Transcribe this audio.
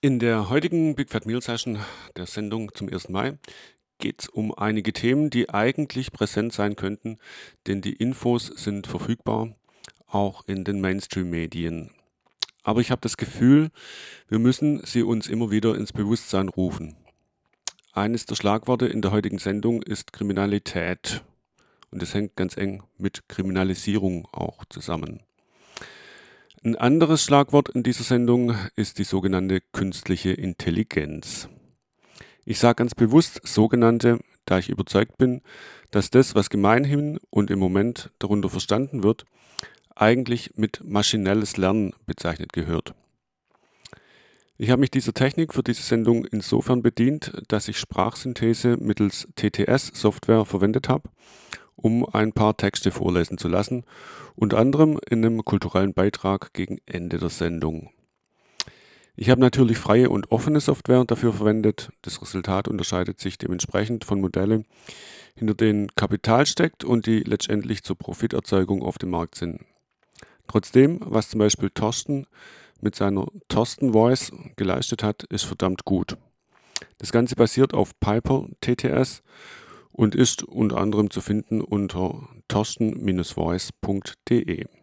In der heutigen Big Fat Meal Session der Sendung zum 1. Mai geht es um einige Themen, die eigentlich präsent sein könnten, denn die Infos sind verfügbar, auch in den Mainstream-Medien. Aber ich habe das Gefühl, wir müssen sie uns immer wieder ins Bewusstsein rufen. Eines der Schlagworte in der heutigen Sendung ist Kriminalität. Und das hängt ganz eng mit Kriminalisierung auch zusammen. Ein anderes Schlagwort in dieser Sendung ist die sogenannte künstliche Intelligenz. Ich sage ganz bewusst sogenannte, da ich überzeugt bin, dass das, was gemeinhin und im Moment darunter verstanden wird, eigentlich mit maschinelles Lernen bezeichnet gehört. Ich habe mich dieser Technik für diese Sendung insofern bedient, dass ich Sprachsynthese mittels TTS-Software verwendet habe, um ein paar Texte vorlesen zu lassen, unter anderem in einem kulturellen Beitrag gegen Ende der Sendung. Ich habe natürlich freie und offene Software dafür verwendet. Das Resultat unterscheidet sich dementsprechend von Modellen, hinter denen Kapital steckt und die letztendlich zur Profiterzeugung auf dem Markt sind. Trotzdem, was zum Beispiel Thorsten mit seiner Thorsten Voice geleistet hat, ist verdammt gut. Das Ganze basiert auf Piper TTS und ist unter anderem zu finden unter thorsten-voice.de.